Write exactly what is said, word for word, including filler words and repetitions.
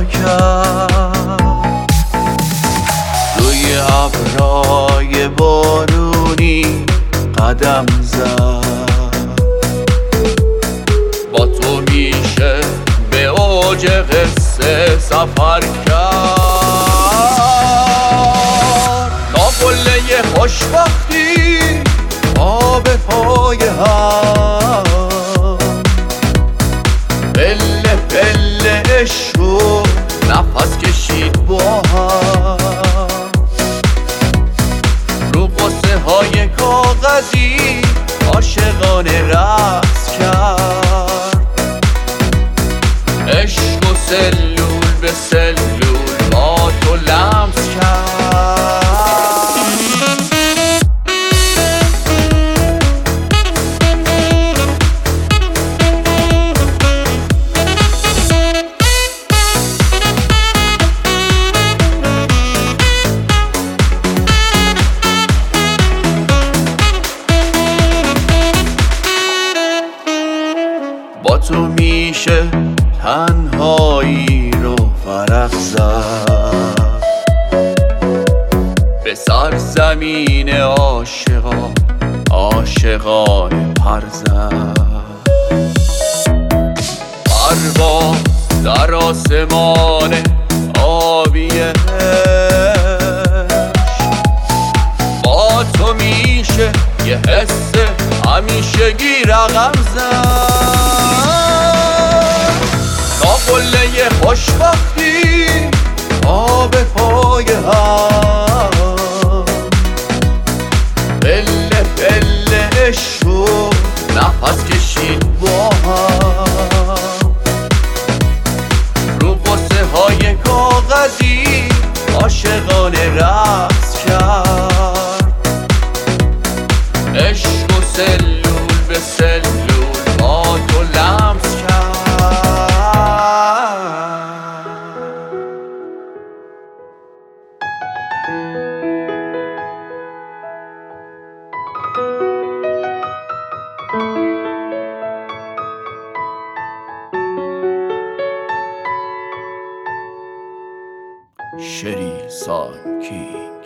پیدا کرد. روی ابرهای بارونی قدم زد، با تو میشه به اوج قصه سفر کرد. تا قله خوشبختی پا به پای هم، پله پله عشق و نفس کشید با هم. رو قصه های کاغذی عاشقانه رقص کرد. عشق و سلول به سلول با تو لمس کرد. با تو میشه تنهایی رو فرق زد، به سرزمین عاشقان عاشقان پر زد. پرواز در آسمان آبی عشق، با تو میشه یه حس همیشگی رقم زد. تا قله خوشبختی پا به پای هم، پله پله عشق و نفس کشید با هم. رو قصه های کاغذی عاشقانه رقص کرد. عشق و سلول به سلول با تو لمس کرد. شری سانکینگ